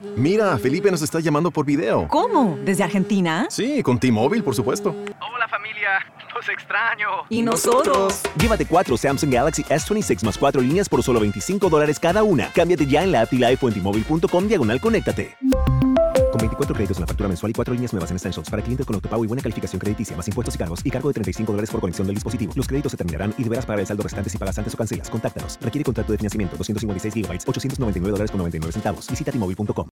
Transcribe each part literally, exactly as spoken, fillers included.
Mira, Felipe nos está llamando por video. ¿Cómo? ¿Desde Argentina? Sí, con T-Mobile, por supuesto. Hola familia, los extraño. ¿Y nosotros? Llévate cuatro Samsung Galaxy S veintiséis más cuatro líneas por solo veinticinco dólares cada una. Cámbiate ya en la app y la iPhone en T-Mobile punto com diagonal conéctate. Con veinticuatro créditos en la factura mensual y cuatro líneas nuevas en Essentials para clientes con autopago y buena calificación crediticia, más impuestos y cargos y cargo de treinta y cinco dólares por conexión del dispositivo. Los créditos se terminarán y deberás pagar el saldo restante si pagas antes o cancelas. Contáctanos. Requiere contrato de financiamiento doscientos cincuenta y seis gigabytes, ochocientos noventa y nueve dólares con noventa y nueve centavos. Visita T Mobile punto com.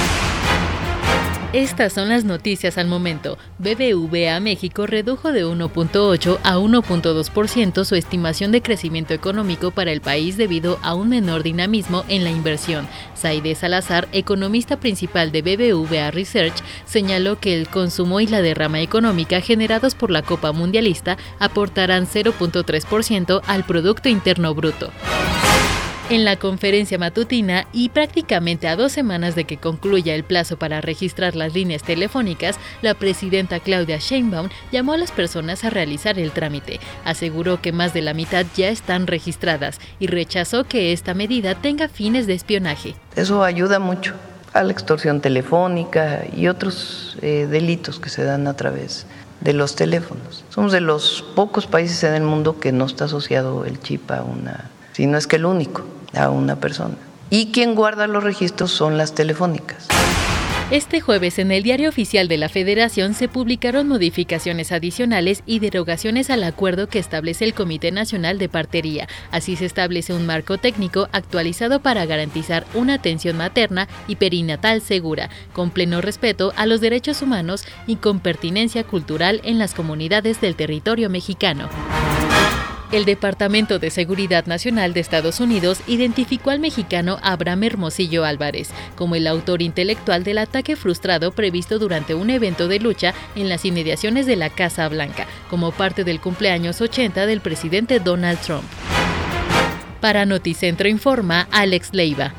Estas son las noticias al momento. B B V A México redujo de uno punto ocho a uno punto dos por ciento su estimación de crecimiento económico para el país debido a un menor dinamismo en la inversión. Zaide Salazar, economista principal de B B V A Research, señaló que el consumo y la derrama económica generados por la Copa Mundialista aportarán cero punto tres por ciento al Producto Interno Bruto. En la conferencia matutina y prácticamente a dos semanas de que concluya el plazo para registrar las líneas telefónicas, la presidenta Claudia Sheinbaum llamó a las personas a realizar el trámite. Aseguró que más de la mitad ya están registradas y rechazó que esta medida tenga fines de espionaje. Eso ayuda mucho a la extorsión telefónica y otros eh, delitos que se dan a través de los teléfonos. Somos de los pocos países en el mundo que no está asociado el chip a una, si no es que el único, a una persona. Y quien guarda los registros son las telefónicas. Este jueves en el Diario Oficial de la Federación se publicaron modificaciones adicionales y derogaciones al acuerdo que establece el Comité Nacional de Partería. Así se establece un marco técnico actualizado para garantizar una atención materna y perinatal segura, con pleno respeto a los derechos humanos y con pertinencia cultural en las comunidades del territorio mexicano. El Departamento de Seguridad Nacional de Estados Unidos identificó al mexicano Abraham Hermosillo Álvarez como el autor intelectual del ataque frustrado previsto durante un evento de lucha en las inmediaciones de la Casa Blanca, como parte del cumpleaños ochenta del presidente Donald Trump. Para Noticentro informa Alex Leiva.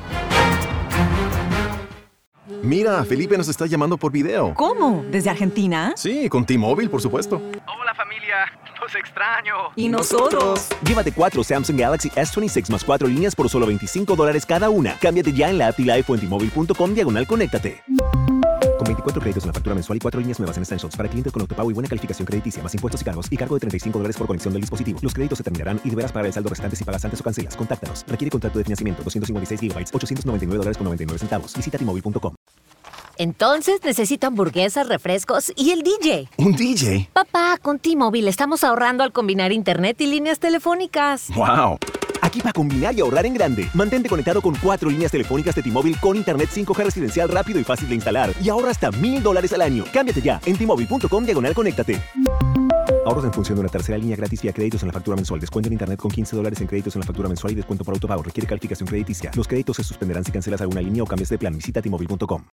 Mira, Felipe nos está llamando por video. ¿Cómo? ¿Desde Argentina? Sí, con T-Mobile, por supuesto. Hola familia, los extraño. ¿Y nosotros? Llévate cuatro Samsung Galaxy S veintiséis más cuatro líneas por solo veinticinco dólares cada una. Cámbiate ya en la app y la iPhone en T Mobile punto com diagonal conéctate. Con veinticuatro créditos en la factura mensual y cuatro líneas nuevas en Essentials para clientes con autopago y buena calificación crediticia, más impuestos y cargos y cargo de treinta y cinco dólares por conexión del dispositivo. Los créditos se terminarán y deberás pagar el saldo restante si pagas antes o cancelas. Contáctanos. Requiere contrato de financiamiento doscientos cincuenta y seis gigabytes, ochocientos noventa y nueve dólares con noventa y nueve centavos. Visita T Mobile punto com. Entonces necesito hamburguesas, refrescos y el D J. ¿Un D J? Papá, con T-Mobile estamos ahorrando al combinar internet y líneas telefónicas. ¡Wow! Aquí para combinar y ahorrar en grande. Mantente conectado con cuatro líneas telefónicas de T-Mobile con internet cinco G residencial rápido y fácil de instalar. Y ahorra hasta mil dólares al año. Cámbiate ya en T Mobile punto com diagonal conéctate. Ahorros en función de una tercera línea gratis vía créditos en la factura mensual. Descuento en internet con quince dólares en créditos en la factura mensual y descuento por autopago. Requiere calificación crediticia. Los créditos se suspenderán si cancelas alguna línea o cambias de plan. Visita T Mobile punto com.